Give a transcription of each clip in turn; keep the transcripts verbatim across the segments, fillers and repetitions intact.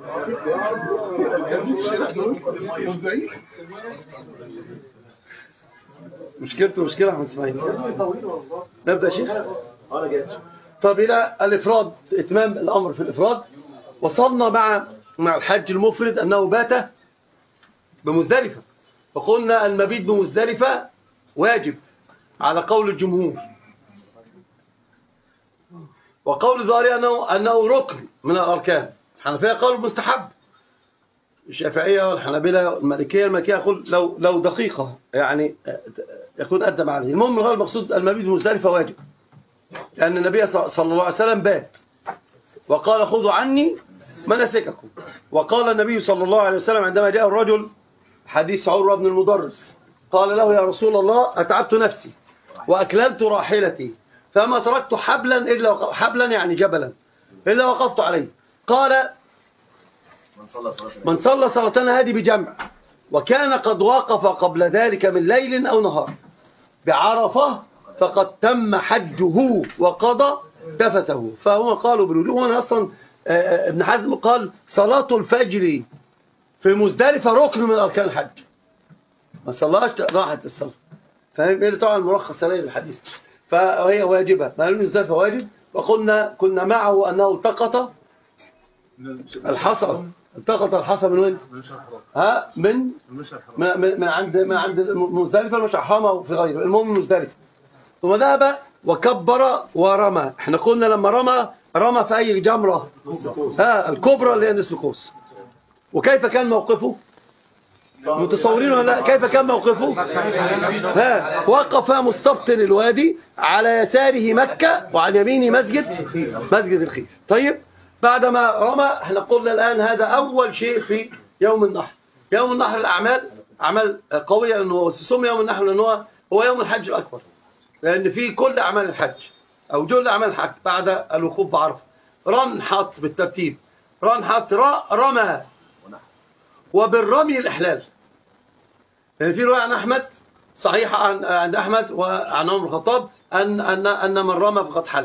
مشكلته مشكلة احمد اسماعيل. نبدأ يا شيخ. طب إلى الإفراد، إتمام الأمر في الإفراد. وصلنا مع مع الحج المفرد أنه بات بمزدلفة، فقلنا المبيت بمزدلفة واجب على قول الجمهور، وقول الظاهري أنه, أنه ركن من الأركان. الحنفية قالوا مستحب، الشافعية والحنابلة والمالكية المالكية يقول لو لو دقيقة يعني يكون أدى مع عليه. المهم غير المقصود المبيت بمزدلفة واجب، لأن النبي صلى الله عليه وسلم بات وقال خذوا عني مناسككم. وقال النبي صلى الله عليه وسلم عندما جاء الرجل، حديث عروة بن المدرس، قال له يا رسول الله أتعبت نفسي وأكللت راحلتي فما تركت حبلا إلا حبلا يعني جبلا إلا وقفت عليه. قال من صلى صلاتنا هذه بجمع وكان قد وقف قبل ذلك من ليل أو نهار بعرفة فقد تم حجه وقضى دفته. فهم قالوا بالوجوب. وانا اصلا ابن حزم قال صلاة الفجر في مزدلفة ركن من اركان الحج، ما صلاش راحت الصلاة. فاهم ايه طبعا الملخص عليه الحديث. فهي واجبة، ما لم مزدلفة واجب. وقلنا كنا معه انه التقط الحصى، التقط الحصى من وين؟ ها من من, من عند من عند مزدلفة المشعر الحرام او في غيره، المهم مزدلفة. ثم ذهب وكبر ورمى. احنا قلنا لما رمى رمى في اي جمرة؟ ها الكبرى اللي هي نصف القوس. وكيف كان موقفه؟ متصورين ولا لا؟ كيف كان موقفه؟ ها وقف مستبطن الوادي، على يساره مكة وعن يمينه مسجد مسجد الخيف. طيب بعدما رمى احنا قلنا الآن هذا أول شيء في يوم النحر. يوم النحر الأعمال أعمال قوية، لأنه سمي يوم النحر لأنه هو يوم الحج الأكبر، لأن فيه كل أعمال الحج أو جل أعمال الحج بعد الوقوف بعرفة. رن حط بالترتيب، رن حط رمى، وبالرمي الإحلال. يعني في رواية عن أحمد صحيحة عند أحمد وعن عمر الخطاب أن أن أن من رمى فقد حل.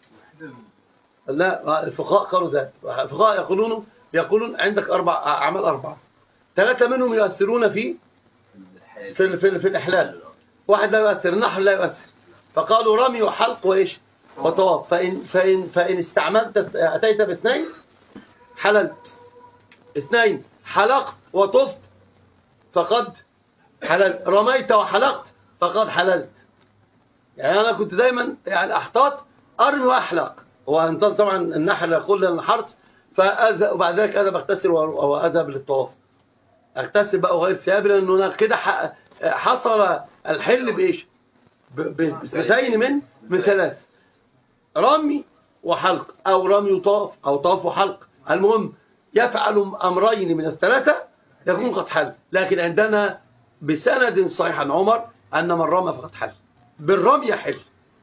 لا الفقهاء قالوا ذلك. الفقهاء يقولون يقولون عندك أربع أعمال أربعة، ثلاثة منهم يؤثرون في في في, في الإحلال، واحد لا يؤثر، النحر لا يؤثر. فقالوا رمي وحلق وإيش وطواف. فإن فإن فإن استعملت أتيت باثنين حللت، اثنين حلقت وطفت فقد حللت، رميت وحلقت فقد حللت. يعني أنا كنت دايما يعني أحتاط أرمي وأحلق، وأنتظر طبعا النحر يقول لي أنا نحرت، فأذهب وبعد ذلك أذهب أغتسل وأذهب للطواف، أغتسل بقى وغير ثيابي، لأنه كده حصل الحل بإيش؟ بثنتين من من ثلاث، رمي وحلق أو رمي وطاف أو طاف وحلق. المهم يفعل أمرين من الثلاثة يكون قد حل. لكن عندنا بسند صحيح عن عمر أن من رمى فقد حل، بالرمي يحل.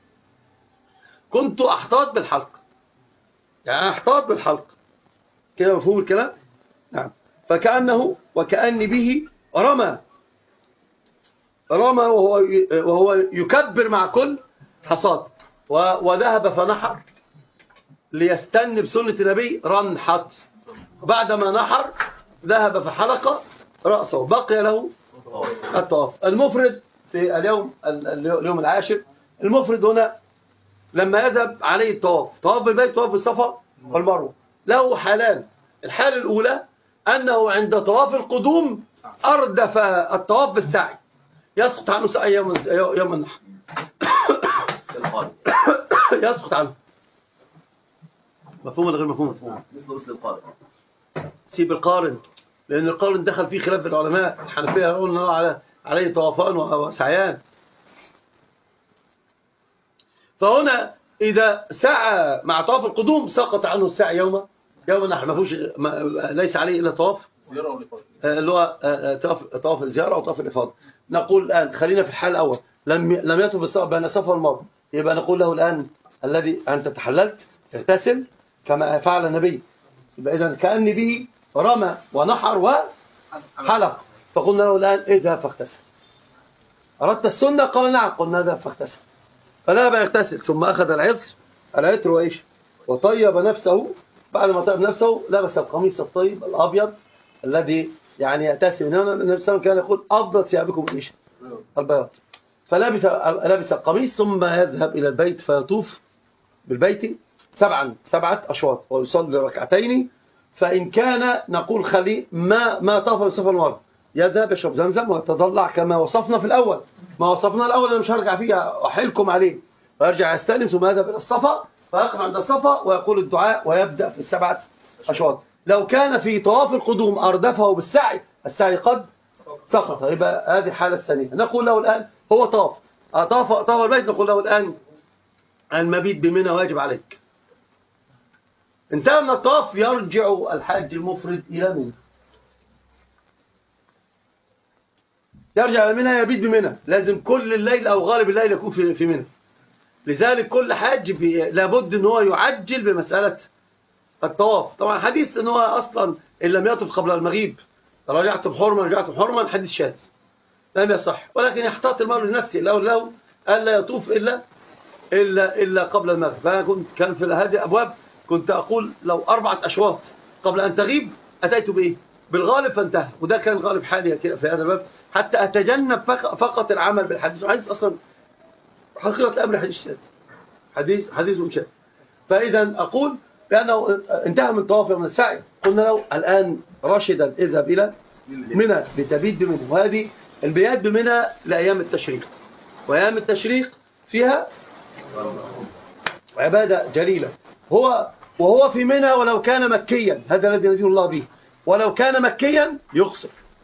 كنت أحتاط بالحلق، يعني أحتاط بالحلق كده، مفهوم الكلام؟ نعم. فكأنه وكأن به رمى رمى وهو وهو يكبر مع كل حصاد، وذهب فنحر ليستن بسنة النبي رنحت. بعدما نحر ذهب فحلق رأسه، بقي له الطواف. المفرد في اليوم اليوم العاشر، المفرد هنا لما يذهب عليه الطواف، طواف بالبيت طواف بالصفا والمروة، له حالان. الحالة الأولى أنه عند طواف القدوم أردف الطواف بالسعي، يسقط عنه سعي يوم يوم النحر يسقط عنه. مفهوم ولا غير مفهوم؟ مثل مثل القارن، سيب القارن، لأن القارن دخل فيه خلاف العلماء. الحنفية يقولون على عليه طوافان وسعيان. فهنا إذا سعى مع طواف القدوم سقط عنه السعي يوم يوم النحر، ما فيهوش ليس عليه إلا طواف اللي هو طواف طواف الزيارة أو طواف الإفاضة. نقول الآن خلينا في الحال الأول، لم لم يطف بين الصفا والمروة، يبقى نقول له الآن الذي أنت تحللت اغتسل كما فعل النبي. يبقى إذا كأن به رمى ونحر وحلق. فقلنا له الآن اذهب فاغتسل. أردت السنة؟ قال نعم. قلنا اذهب فاغتسل. فذهب يغتسل، ثم أخذ العطر العطر وإيش وطيب نفسه بعد ما طيب نفسه لبس القميص الطيب الأبيض الذي يعني يأتسي من هنا. النبي صلى الله عليه وسلم كان يقول أفضل ثيابكم ايش؟ البياض. فلبس لبس القميص ثم يذهب إلى البيت فيطوف بالبيت سبعا سبعة أشواط ويصلي ركعتين. فإن كان نقول خلي ما ما طاف بصفة المرة يذهب يشرب زمزم ويتضلع كما وصفنا في الأول. ما وصفنا الأول أنا مش هرجع فيها أحيلكم عليه. ويرجع يستلم ثم يذهب إلى الصفا فيقف عند الصفا ويقول الدعاء ويبدأ في السبعة أشواط. لو كان في طواف القدوم أردفه بالسعي السعي قد سقط يبقى هذه الحالة الثانية. نقول له الآن هو طاف طاف طاف البيت نقول له الآن المبيت بمنى واجب عليك. انتهى من الطواف يرجع الحاج المفرد إلى منى يرجع إلى منى يبيت بمنى. لازم كل الليل أو غالب الليل يكون في في منى. لذلك كل حاج لابد ان هو يعجل بمسألة الطواف. طبعا حديث ان هو اصلا ان لم يطف قبل المغيب رجعتم حرما رجعتم حرما حديث شاذ لم يصح. ولكن يحتاط المرء لنفسه لو له الا يطوف الا الا الا قبل المغرب. فانا كنت كان في هذه الابواب كنت اقول لو اربعه اشواط قبل ان تغيب اتيت بايه بالغالب فانتهى. وده كان غالب حالي كده في هذا الباب حتى اتجنب فقط العمل بالحديث. الحديث اصلا حقيقة الأمر حديث شاذ حديث حديث شاذ. فإذا أقول بأنه انتهى من طواف من السعي قلنا له الآن راشدا اذهب إلى منى لتبيت بمنى. وهذه البيات بمنى لأيام التشريق وأيام التشريق فيها عبادة جليلة. هو وهو في منى ولو كان مكيا هذا الذي يدين الله به ولو كان مكيا يقصر.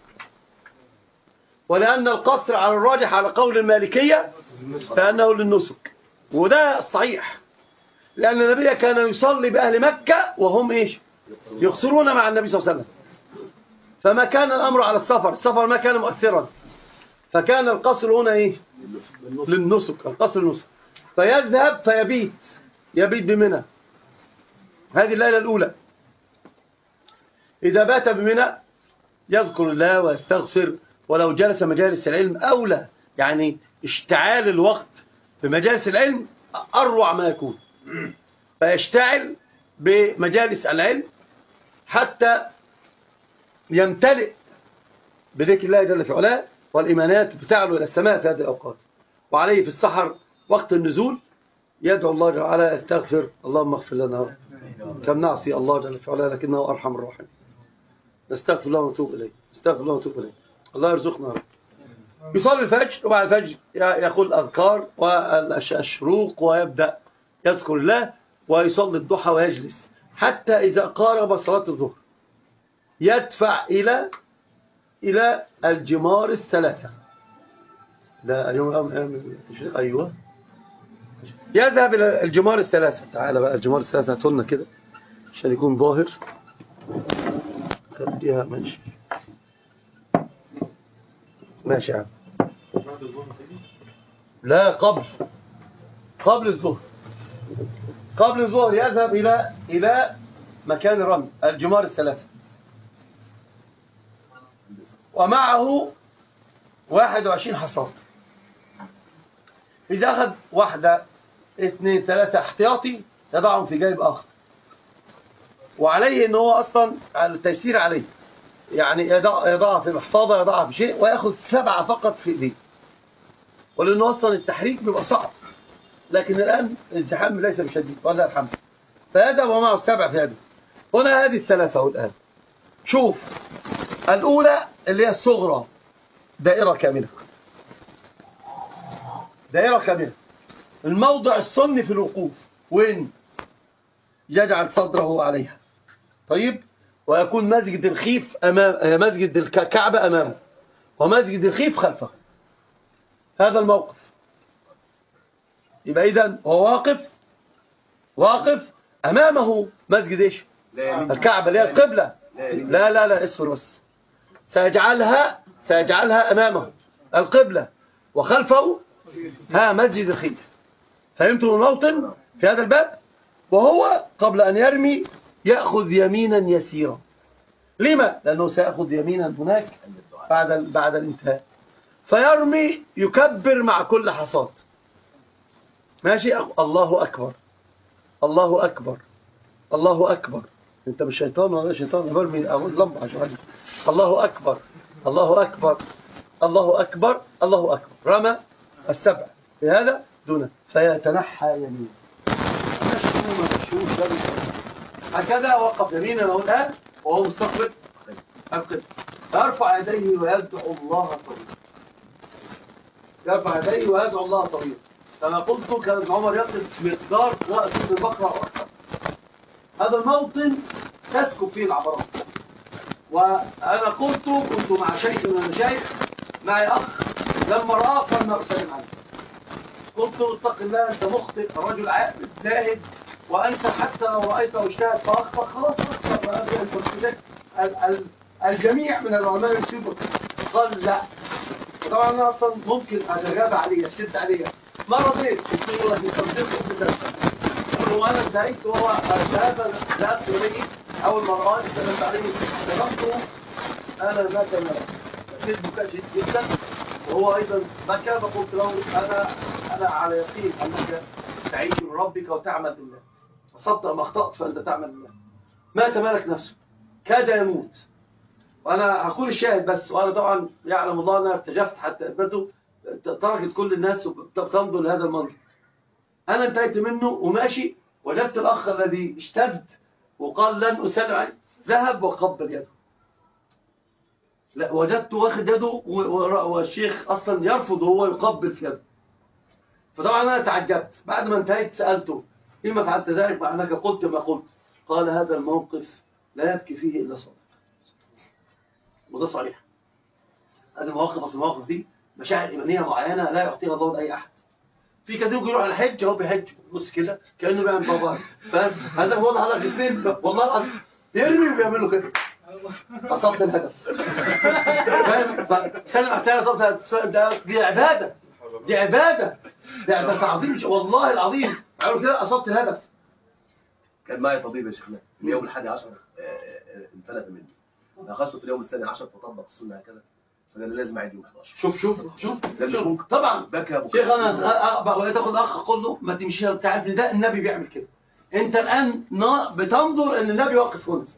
ولأن القصر على الراجح على قول المالكية فأنه للنسك وده الصحيح. لأن النبي كان يصلي بأهل مكة وهم إيش يقصرون مع النبي صلى الله عليه وسلم. فما كان الأمر على السفر السفر ما كان مؤثرا فكان القصر هنا إيه للنسك القصر للنسك. فيذهب فيبيت يبيت بمنى هذه الليلة الأولى. إذا بات بمنى يذكر الله ويستغفر. ولو جلس مجالس العلم أولى يعني اشتعال الوقت في مجالس العلم أروع ما يكون. فيشتعل بمجالس العلم حتى يمتلئ بذكر الله جل في علاه والإيمانات بتعلو إلى السماء في هذه الأوقات. وعليه في السحر وقت النزول يدعو الله جل وعلا يستغفر اللهم اغفر لنا كم نعصي الله جل في علاه لكنه أرحم الراحمين. نستغفر الله ونتوب إليه نستغفر الله ونتوب إليه. الله يرزقنا. يصلي الفجر وبعد الفجر يقول أذكار والشروق ويبدأ يذكر الله ويصلي الضحى ويجلس حتى إذا قارب صلاة الظهر يدفع إلى إلى الجمار الثلاثة. لا اليوم أيوة يذهب إلى الجمار الثلاثة. تعال بقى الجمار الثلاثة هاتولنا كده عشان يكون ظاهر. خديها ماشي ماشي يا عم. لا قبل قبل الظهر قبل الظهر يذهب إلى إلى مكان الرمي الجمار الثلاثة ومعه واحد وعشرين حصاد. إذا أخذ واحدة اثنين ثلاثة احتياطي يضعهم في جيب آخر. وعليه إن هو أصلا التيسير عليه يعني يضع يضعها في محفظة يضعها في شيء ويأخذ سبعة فقط في إيديه. ولأنه أصلا التحريك بيبقى صعب لكن الآن الازدحام ليس بشديد والله الحمد. فيذهب ومعه السبع في هذه. هنا هذه الثلاثة الآن شوف الأولى اللي هي الصغرى دائرة كاملة دائرة كاملة. الموضع السني في الوقوف وين يجعل صدره عليها طيب ويكون مسجد الخيف أمام مسجد الكعبة أمامه ومسجد الخيف خلفه. هذا الموقف يبقى إذن هو واقف واقف أمامه مسجد إيش الكعبة اللي هي القبلة. لا لا لا اصبر بس سيجعلها سيجعلها أمامه القبلة وخلفه ها مسجد الخيف. فهمتم الموطن في هذا الباب. وهو قبل أن يرمي يأخذ يمينا يسيرا. لما؟ لأنه سيأخذ يمينا هناك بعد بعد الانتهاء. فيرمي يكبر مع كل حصاد ماشي. الله أكبر الله أكبر الله أكبر انت مش شيطان ولا شيطان، برمي اقول لمبه عشان الله اكبر الله اكبر الله اكبر الله اكبر، رمى السبع بهذا دون فيتنحى يمين هكذا وقف يمينا اهو الان وهو مستقبل القبلة، يرفع يديه ويدعو الله طويلا، يرفع يديه ويدعو الله طويلا كما قلت. كان ابن عمر يقف مقدار قراءة سورة البقرة وأكثر. هذا الموطن تسكب فيه العبرات. وأنا قلت كنت مع شيخ من المشايخ معي أخ لما رآه قال ما أسلم عنه، قلت اتق الله أنت مخطئ رجل عاقل زاهد، وأنت حتى لو رأيته اجتهد فأخطأ خلاص أخطأ. الجميع من العلماء يسيبوا. قال لا، طبعا أنا أصلا ممكن أتجاب عليه أشد عليه، ما رضيت قلت له لك يصدقه بتنسى وأنا انتهيت وهو هذا ذات ولي أول مرات سلمت عليه سلمته أنا ذات كذب كاشف جدا، وهو أيضا بكى. فقلت له أنا أنا على يقين أنك تعيش لربك وتعمل لله، صدق ما أخطأت فأنت تعمل لله. ما تمالك نفسه كاد يموت، وأنا أقول الشاهد بس. وأنا طبعا يعلم الله أنا ارتجفت حتى أثبته، تركت كل الناس وتنظر لهذا المنظر. أنا انتهيت منه وماشي، وجدت الأخ الذي اشتد وقال لن أسلم ذهب وقبل يده. لا، وجدته واخد يده والشيخ أصلا يرفض وهو يقبل في يده. فطبعا أنا تعجبت. بعد ما انتهيت سألته لما فعلت ذلك مع أنك قلت ما قلت؟ قال هذا الموقف لا يبكي فيه إلا صادق. وده صحيح. هذه المواقف أصل المواقف دي مشاعر إيمانية معينة لا يعطيها الله لأي أحد. في كثير يروح على الحج هو بيحج بص كده كأنه بيعمل بابا، فاهم؟ هذا هو على الاثنين والله العظيم يرمي وبيعملوا كده. أصبت الهدف، فاهم؟ سلم احتاج دي عبادة، دي عبادة، دي عبادة عظيم والله العظيم. قالوا كده أصبت الهدف. كان معي طبيب يا شيخنا في اليوم الحادي عشر انفلت مني، أخذته في اليوم الثاني عشر فطبق السنة هكذا، فقال لي لازم أعيد يوم إحدى عشر. شوف شوف شوف شوف طبعا بكى ابو شيخ. انا بقى تاخد اخ اقول له ما تمشيش، تعرف ده النبي بيعمل كده. انت الان بتنظر ان النبي واقف هنا.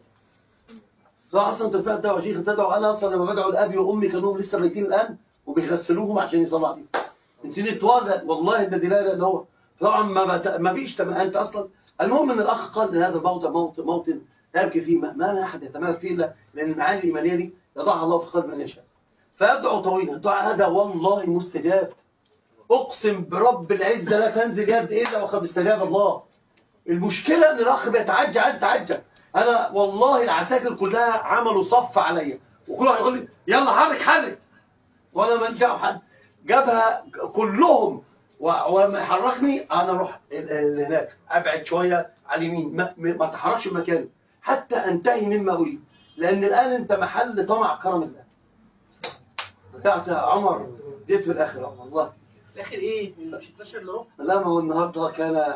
لا اصلا انت بتاع ده شيخ تدعو. انا اصلا لما بدعو لابي وامي كانوا لسه ميتين الان وبيغسلوهم عشان يصلوا عليهم من سنين طوال، والله ده دلاله ان هو طبعا ما بت... ما فيش تم... انت اصلا. المهم ان الاخ قال ان هذا الموطن موطن موطن يبكي فيه ما, ما احد يتمالك فيه الا لان المعاني الايمانيه دي يضعها الله في قلب من يشاء. فيدعو طويلا. الدعاء هذا والله مستجاب، اقسم برب العزه لا تنزل يد الا وقد استجاب الله. المشكله ان الاخ بيتعجى عايز يتعجى. انا والله العساكر كلها عملوا صف عليا وكل واحد يقول لي يلا حرك حرك، وانا ما نجاوا حد جابها كلهم. ولما يحركني انا اروح هناك ابعد شويه على اليمين، ما, ما اتحركش من مكاني حتى انتهي مما اريد، لان الان انت محل طمع كرم الله. بتاعت يا عمر جيت في الاخر والله. الاخر ايه؟ مش اتناشر اهو. لا ما هو النهارده كان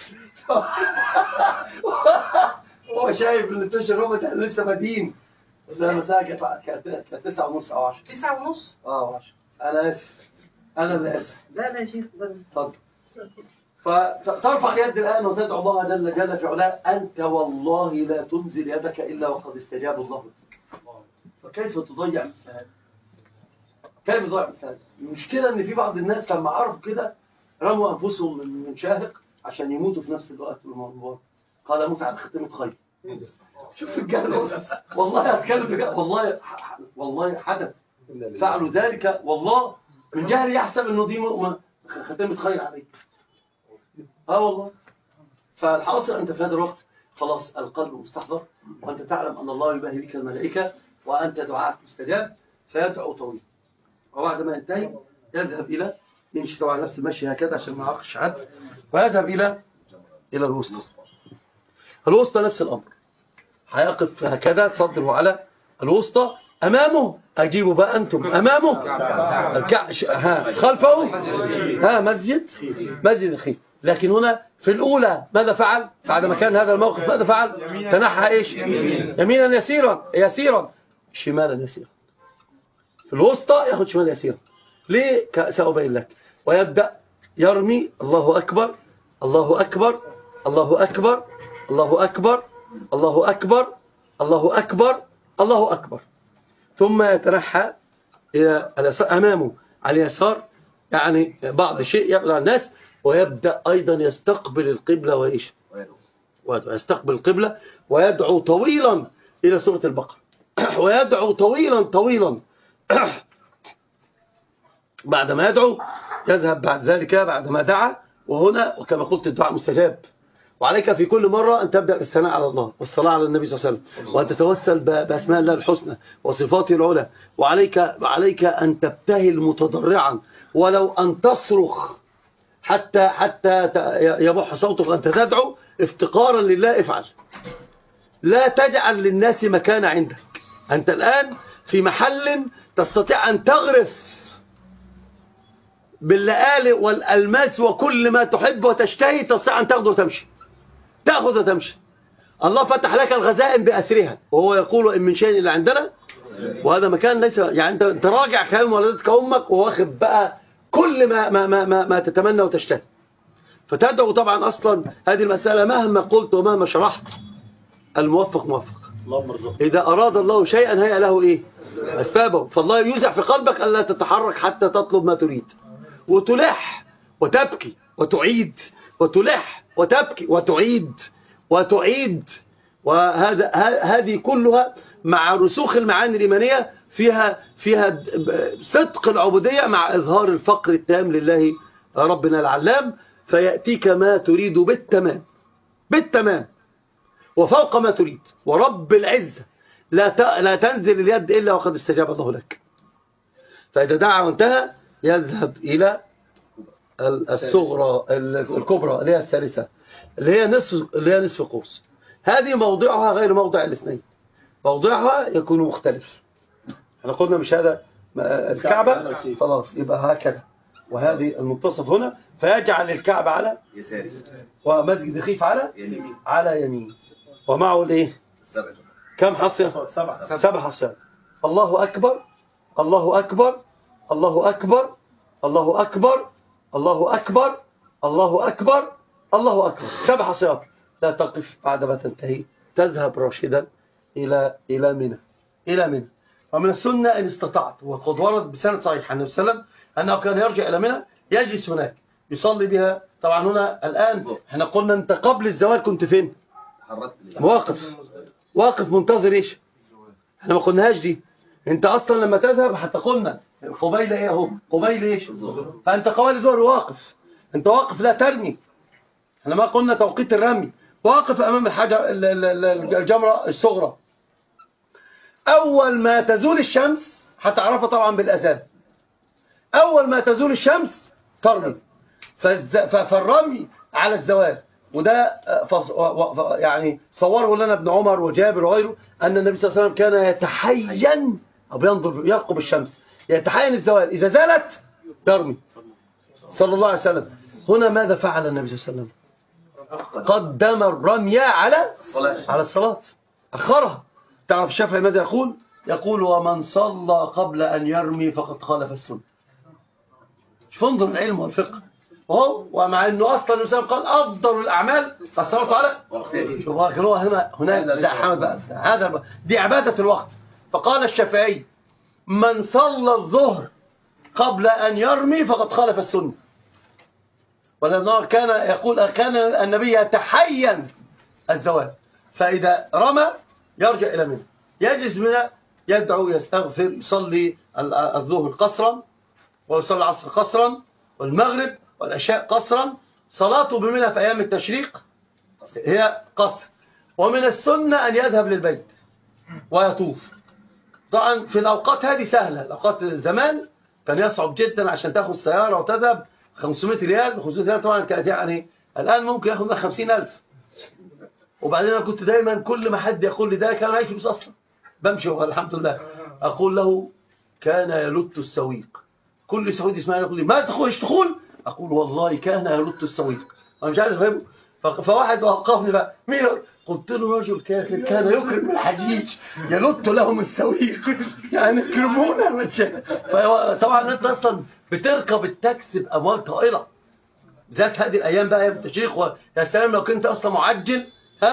هو شايف ان اتناشر روبوت احنا لسه بادئين، بس انا مساء كانت كانت تسعة ونص او عشرة. تسعة ونص؟ اه عشرة. انا اسف انا اللي اسف. لا لا يا شيخ اتفضل. فترفع اليد الان وتدعو الله جل جل في علاه. انت والله لا تنزل يدك الا وقد استجاب الله لك. فكيف تضيع مثل هذا؟ كيف تضيع مثل هذا؟ المشكله ان في بعض الناس لما عرفوا كده رموا انفسهم من شاهق عشان يموتوا في نفس الوقت في الموضوع. قال اموت على ختمة خير. شوف الجهل والله اتكلم بجد والله والله حدث فعلوا ذلك والله من جهل يحسب انه دي ختمة خير عليك. اه والله. فالحاصل انت في هذا الوقت خلاص القلب مستحضر، وانت تعلم ان الله يباهي بك الملائكه وانت دعاءك مستجاب، فيدعو طويل. وبعد ما ينتهي يذهب الى يمشي طبعا نفس المشي هكذا عشان ما يعقش حد، ويذهب الى الى الوسطى. الوسطى نفس الامر، هيقف هكذا صدره على الوسطى، امامه اجيبوا بقى انتم امامه الكعش، ها خلفه ها مسجد مسجد خير. لكن هنا في الاولى ماذا فعل بعد ما كان هذا الموقف؟ ماذا فعل؟ تنحى ايش؟ يمينا يسيرا يسيرا شمالا يسيرا. في الوسطى ياخذ شمال يسيرا. ليه؟ سأبين لك. ويبدأ يرمي الله أكبر الله أكبر الله أكبر الله أكبر الله أكبر الله أكبر الله أكبر، ثم يتنحى إلى اليسار أمامه على اليسار، يعني بعض شيء يبدأ الناس، ويبدأ أيضا يستقبل القبلة وإيش ويستقبل القبلة ويدعو طويلا إلى سورة البقرة ويدعو طويلا طويلا بعدما يدعو يذهب بعد ذلك بعدما دعا، وهنا وكما قلت الدعاء مستجاب. وعليك في كل مرة أن تبدأ بالثناء على الله والصلاة على النبي صلى الله عليه وسلم، وأن تتوسل بأسماء الله الحسنى وصفاته العلى، وعليك عليك أن تبتهل متضرعا، ولو أن تصرخ حتى حتى يبح صوتك أنت تدعو افتقارا لله. افعل، لا تجعل للناس مكان عندك. أنت الآن في محل تستطيع أن تغرف باللآلئ والألماس وكل ما تحب وتشتهي، تستطيع أن تأخذ وتمشي، تأخذ وتمشي. الله فتح لك الغزائن بأسرها، وهو يقول إن من شيء إلا عندنا. وهذا مكان ليس يعني أنت راجع كلام ولدتك أمك وواخد بقى كل ما ما ما ما, ما تتمنى وتشتهي. فتدعو طبعا أصلا هذه المسألة مهما قلت ومهما شرحت، الموفق موفق. إذا أراد الله شيئا هيأ له إيه أسبابه. فالله يوزع في قلبك ألا تتحرك حتى تطلب ما تريد، وتلح وتبكي وتعيد، وتلح وتبكي وتعيد وتعيد. وهذا هذه كلها مع رسوخ المعاني الإيمانية فيها فيها صدق العبودية مع إظهار الفقر التام لله ربنا العلام، فيأتيك ما تريد بالتمام بالتمام وفوق ما تريد. ورب العزة لا لا تنزل اليد إلا وقد استجاب الله لك. فإذا دعا وانتهى يذهب إلى الصغرى الكبرى اللي هي الثالثة، اللي هي نصف اللي هي نصف قوس. هذه موضعها غير موضع الاثنين، موضعها يكون مختلف. احنا قلنا مش هذا الكعبة، خلاص يبقى هكذا، وهذه المنتصف هنا، فيجعل الكعبة على يساري ومسجد خيف على يمين على يمين، ومعه الايه سبعة كم حصية؟ سبع سبع حصيات. الله أكبر الله أكبر الله أكبر الله أكبر الله أكبر الله أكبر الله أكبر، سبع حصيات. لا تقف بعدما تنتهي، تذهب راشدا إلى إلى منى إلى منى. ومن السنة إن استطعت، وقد ورد بسند صحيح عن النبي صلى الله عليه وسلم أنه كان يرجع إلى منى يجلس هناك يصلي بها. طبعا هنا الآن احنا قلنا أنت قبل الزوال كنت فين؟ واقف واقف منتظر إيش؟ احنا ما قلناهاش دي. أنت أصلا لما تذهب حتى قلنا قبيل إيه أهو قبيل إيش؟ فأنت قبيل الظهر واقف، أنت واقف لا ترمي. احنا ما قلنا توقيت الرمي، واقف أمام الحجر الجمرة الصغرى. أول ما تزول الشمس هتعرفها طبعا بالأذان، أول ما تزول الشمس ترمي. فالرمي على الزوال، وده يعني صوره لنا ابن عمر وجابر وغيره أن النبي صلى الله عليه وسلم كان يتحين أو ينظر يرقب الشمس، يتحين الزوال، إذا زالت ترمي صلى الله عليه وسلم. هنا ماذا فعل النبي صلى الله عليه وسلم؟ قدم الرمي على على الصلاة، أخرها. تعرف الشافعي ماذا يقول؟ يقول ومن صلى قبل أن يرمي فقد خالف السنة. شوف انظر العلم والفقه اهو. ومع انه اصلا النبي قال افضل الاعمال الصلاه على شوف هو هنا هناك لا حمد بقى هذا دي عباده الوقت. فقال الشافعي من صلى الظهر قبل ان يرمي فقد خالف السنه. ولأنه كان يقول كان النبي يتحين الزوال، فإذا رمى يرجع إلى منى، يجلس منى، يدعو يستغفر، يصلي الظهر قصرا، ويصلي العصر قصرا، والمغرب والعشاء قصرا. صلاته بمنى في أيام التشريق هي قصر. ومن السنة أن يذهب للبيت ويطوف. طبعا في الأوقات هذه سهلة، الأوقات زمان كان يصعب جدا عشان تأخذ سيارة وتذهب خمسمائة ريال. خمسمائة ريال طبعا كانت يعني الآن ممكن ياخذ منها خمسين ألف. وبعدين أنا كنت دايما كل ما حد يقول لي ده كان معي فلوس أصلا بمشي والحمد لله، أقول له كان يلت السويق. كل سعودي اسمعني يقول لي ما تخش تدخل، أقول والله كان يلت السويق. أنا مش عارف أفهمه. فواحد وقفني بقى مين؟ قلت له رجل كافر كان يكرم الحجيج يلت لهم السويق يعني يكرمونا. فطبعا أنت أصلا بتركب التاكسي بأموال طائلة ذات هذه الأيام بقى يا التشريق. ويا سلام لو كنت أصلا معجل ها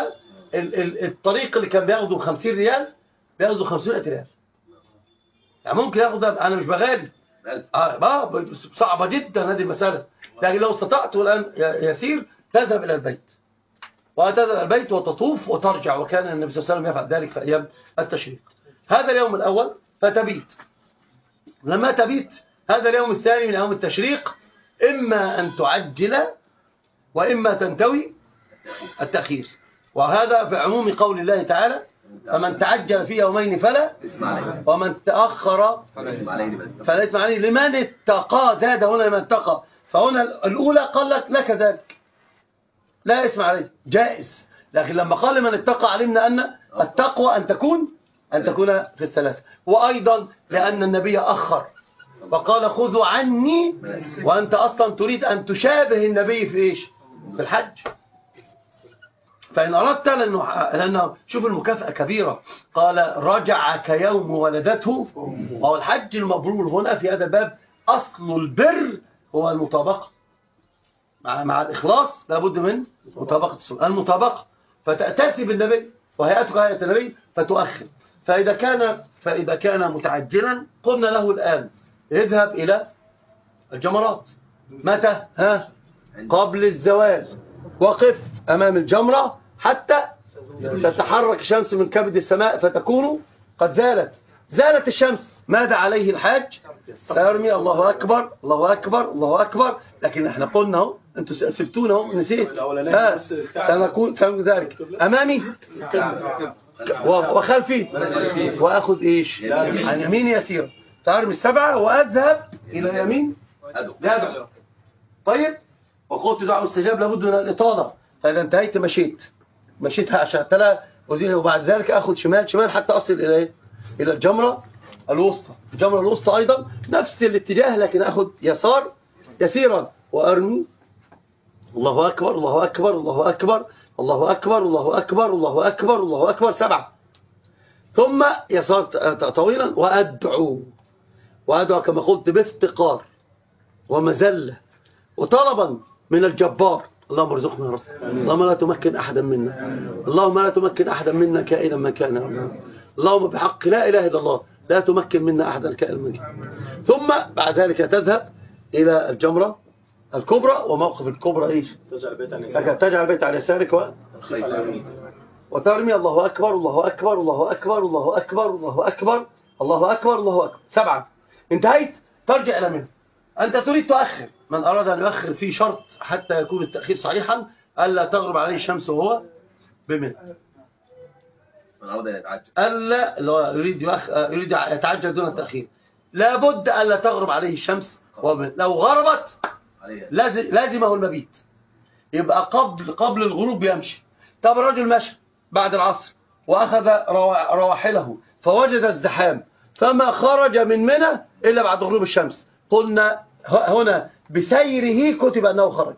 ال ال الطريق اللي كان بياخده خمسين ريال بياخده خمسمائة ريال. يعني ممكن ياخد، انا مش بغالي اه صعبه جدا هذه المساله، لكن لو استطعت الان يسير تذهب الى البيت وتذهب الى البيت وتطوف وترجع، وكان النبي صلى الله عليه وسلم يفعل ذلك في ايام التشريق. هذا اليوم الاول فتبيت. لما تبيت هذا اليوم الثاني من يوم التشريق اما ان تعجل واما تنتوي التاخير، وهذا في عموم قول الله تعالى فمن تعجل في يومين فلا ومن تأخر فلا إثم عليه لمن اتقى. زاد هنا لمن اتقى، فهنا الأولى قال لك لك ذلك لا إثم عليه جائز، لكن لما قال لمن اتقى علمنا أن التقوى أن تكون أن تكون في الثلاثة. وأيضا لأن النبي أخر فقال خذوا عني، وأنت أصلا تريد أن تشابه النبي في إيش؟ في الحج. فإن أردت لأنه, لأنه شوف المكافأة كبيرة، قال رجع كيوم ولدته. وهو الحج المبرور هنا في هذا الباب أصل البر هو المطابقة مع, مع الإخلاص، لابد من مطابقة السنة المطابقة، فتأتسي بالنبي وهيئتك هيئة النبي فتؤخر. فإذا كان فإذا كان متعجلا قلنا له الآن اذهب إلى الجمرات. متى؟ ها؟ قبل الزوال، وقف أمام الجمرة حتى تتحرك الشمس من كبد السماء فتكون قد زالت زالت الشمس. ماذا عليه الحاج؟ سيرمي الله أكبر الله أكبر الله أكبر. لكن احنا قلنا انتوا سبتونه نسيت ها سنكون سنكون ذلك أمامي وخلفي، وأخذ إيش عن يمين يسير، ترمي السبعة وأذهب إلى يمين يدعو. طيب وقلت دعوة استجاب لابد من الإطالة، فإذا انتهيت مشيت مشيتها عشان تلا وزينه، وبعد ذلك أخذ شمال شمال حتى أصل إلى إيه؟ إلى الجمرة الوسطى. الجمرة الوسطى أيضا نفس الاتجاه، لكن أخذ يسار يسيرا وأرمي الله أكبر الله أكبر الله أكبر الله أكبر الله أكبر الله أكبر الله أكبر سبعة، ثم يسار طويلا وأدعو وأدعو كما قلت بافتقار ومزلة وطلبا من الجبار. اللهم ارزقنا يا رب، اللهم لا تمكن أحدا منا، اللهم لا تمكن أحدا منا كائنا ما كان، اللهم بحق لا إله إلا الله لا تمكن منا أحدا كائنا ما كان. ثم بعد ذلك تذهب إلى الجمرة الكبرى، وموقف الكبرى إيش؟ تجعل البيت على يسارك و... وترمي الله أكبر الله أكبر الله أكبر الله أكبر الله أكبر الله أكبر الله أكبر سبعا. انتهيت ترجع إلى منه. أنت تريد تؤخر، من أراد أن يؤخر في شرط حتى يكون التأخير صحيحا ألا تغرب عليه الشمس وهو بمنى. من أراد أن يتعجل ألا يريد يريد يتعجل دون التأخير لابد ألا تغرب عليه الشمس وهو بمنى. لو غربت لازمه المبيت، يبقى قبل قبل الغروب يمشي. طب الرجل مشى بعد العصر وأخذ رواحله فوجد الزحام فما خرج من منى إلا بعد غروب الشمس، قلنا هنا بسيره كتب أنه خرج،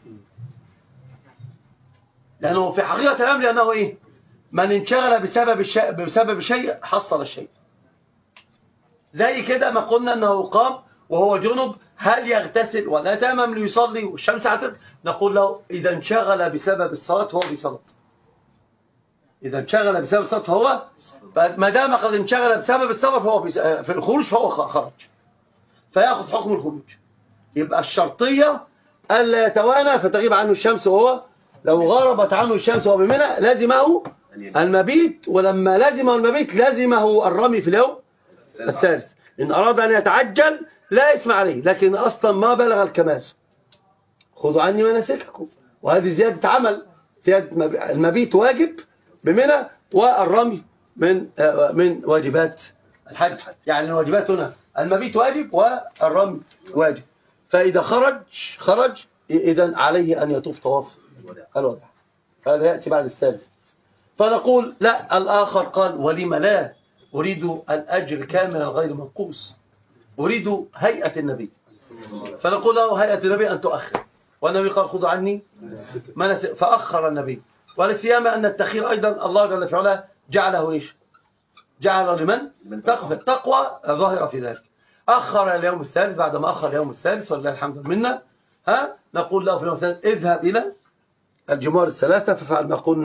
لأنه في حقيقة الأمر لأنه إيه؟ من انشغل بسبب الشيء بسبب شيء حصل الشيء. زي كده ما قلنا أنه قام وهو جنب، هل يغتسل ولا يتيمم ليصلي والشمس هتطلع؟ نقول له إذا انشغل بسبب الصلاة فهو في صلاة، إذا انشغل بسبب الصلاة فهو، ما دام قد انشغل بسبب السفر فهو في في الخروج فهو خرج، فيأخذ حكم الخروج. يبقى الشرطية ألا يتوانى فتغيب عنه الشمس، وهو لو غربت عنه الشمس وهو بمنى لازمه المبيت، ولما لازمه المبيت لازمه الرمي في اليوم الثالث. إن أراد أن يتعجل لا إثم عليه، لكن أصلا ما بلغ الكمال. خذوا عني مناسككم، وهذه زيادة عمل، زيادة المبيت واجب بمنى، والرمي من من واجبات الحج. يعني الواجبات هنا المبيت واجب والرمي واجب. فإذا خرج خرج إذن عليه أن يطوف طواف الوداع، هذا يأتي بعد الثالث. فنقول لا، الآخر قال ولم لا، أريد الأجر كاملا غير منقوص، أريد هيئة النبي. فنقول له هيئة النبي أن تؤخر، والنبي قال خذوا عني فأخر النبي. ولسيما أن التأخير أيضا الله جل في علاه جعله إيش؟ جعله لمن؟ التقوى ظاهرة في ذلك. أخر اليوم الثالث، بعدما أخر اليوم الثالث ولله الحمد منا، ها نقول له في اليوم الثالث اذهب إلى الجمار الثلاثة ففعل ما قلنا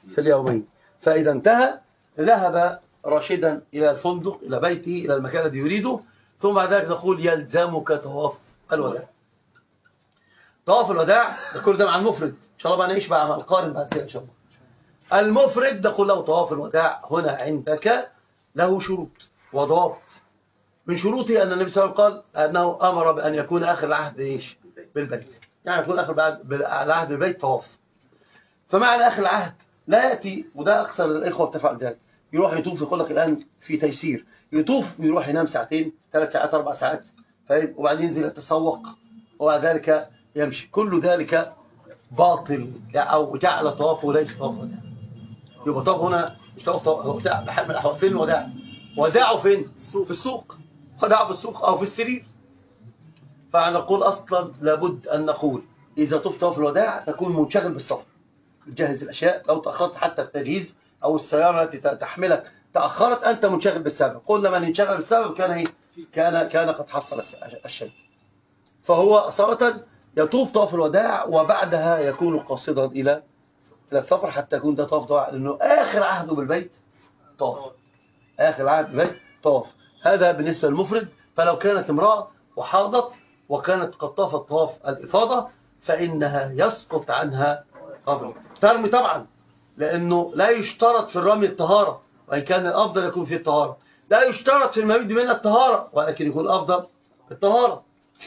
في اليومين. فإذا انتهى ذهب راشدا إلى الفندق إلى بيته إلى المكان الذي يريده. ثم بعد ذلك نقول يلزمك طواف الوداع. طواف الوداع كل ده مع المفرد إن شاء الله بقى نعيش بقى مع القارن بعد كده إن شاء الله. المفرد نقول له طواف الوداع هنا عندك له شروط وضوابط. من شروطه أن النبي صلى الله عليه وسلم قال أنه أمر بأن يكون آخر العهد إيش بالبيت، يعني يكون آخر العهد بالبيت طواف. فمعنى آخر العهد لا يأتي، وده أكثر الإخوة اتفق على ذلك، يروح يطوف يقول لك الآن في تيسير، يطوف ويروح ينام ساعتين ثلاث ساعات أربع ساعات فاهم، وبعدين ينزل يتسوق وبعد ذلك يمشي. كل ذلك باطل أو جعل طوافه ليس طواف وداع. يبقى طواف هنا مش طواف وداع بحال من الأحوال. فين الوداع؟ وداعه فين؟ في السوق، وداعه في السوق أو في السرير. فنقول أصلا لابد أن نقول إذا طفت طواف الوداع تكون منشغل بالسفر، تجهز الأشياء. لو تأخرت حتى التجهيز أو السيارة التي تحملك تأخرت أنت منشغل بالسبب. قلنا من انشغل بالسبب كان إيه؟ كان كان قد حصل الشيء. فهو أصالة يطوف طواف الوداع وبعدها يكون قاصدا إلى إلى السفر حتى يكون ده طواف طواف، لأنه آخر عهده بالبيت طواف، آخر عهد بالبيت طواف. هذا بالنسبة للمفرد. فلو كانت امرأة وحاضت وكانت قد طافت طواف الإفاضة فإنها يسقط عنها قبل ترمي طبعا، لأنه لا يشترط في الرمي الطهارة، وإن كان الأفضل يكون فيه الطهارة. لا يشترط في المبيد من الطهارة، ولكن يكون الأفضل الطهارة.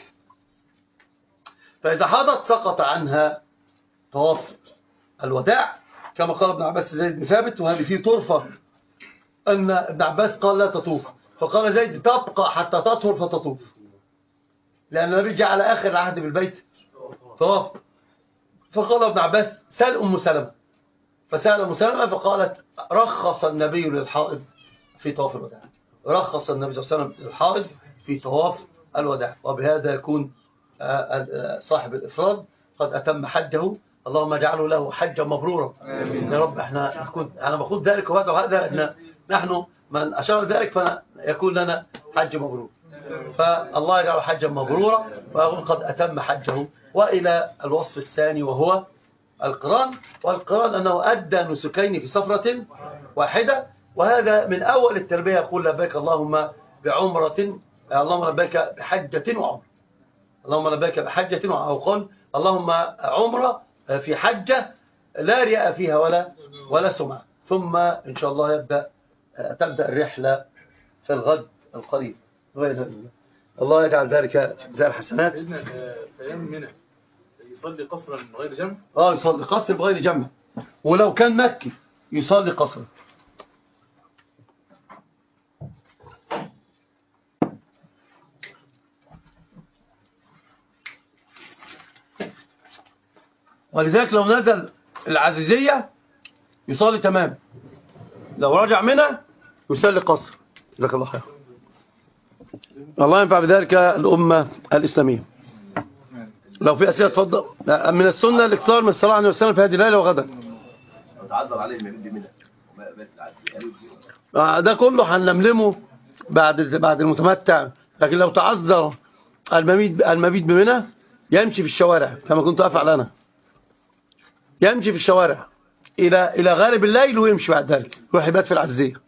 فإذا حاضت سقط عنها طواف الوداع كما قال ابن عباس زيد بن ثابت. وهذه فيه طرفة أن ابن عباس قال لا تطوف، فقال زيد تبقى حتى تطهر فتطوف، لأن النبي جعل آخر العهد بالبيت طواف. فقال ابن عباس سأل أم سلمة، فسأل أم سلمة فقالت رخص النبي للحائض في طواف الوداع، رخص النبي صلى الله عليه وسلم للحائض في طواف الوداع. وبهذا يكون صاحب الإفراد قد أتم حجه. اللهم اجعله له حجا مبرورا يا رب. احنا نكون انا بقول ذلك وهذا وهذا احنا نحن من اشار ذلك فيكون لنا حج مبرور. فالله يجعله حجا مبرورا ويقول قد أتم حجه. وإلى الوصف الثاني وهو القران. والقران أنه أدى نسكين في سفرة واحدة، وهذا من أول التربية. يقول لبيك اللهم بعمرة، اللهم لبيك بحجة وعمرة، اللهم لبيك بحجة وعمرة، أو قل اللهم عمرة في حجة لا رياء فيها ولا ولا سمعة. ثم إن شاء الله يبدأ تبدأ الرحلة في الغد القريب. الله يجعل ذلك زي الحسنات. إذن في أيام منى يصلي قصرا من غير جمع؟ آه يصلي قصر بغير جمع، ولو كان مكي يصلي قصرا. ولذلك لو نزل العزيزية يصلي تمام، لو رجع منها يصلي قصر. جزاك الله خير. الله ينفع بذلك الأمة الإسلامية. لو في أسئلة تفضل. من السنة الاكثار من الصلاة عليه وسلم في هذه الليلة وغدا. تعذر عليه المبيت دي منها ده كله هنلملمه بعد بعد المتمتع. لكن لو تعذر المبيت المبيت بمنى يمشي في الشوارع كما كنت أفعل أنا، يمشي في الشوارع إلى إلى غالب الليل ويمشي بعد ذلك يروح يبات في العزيزية.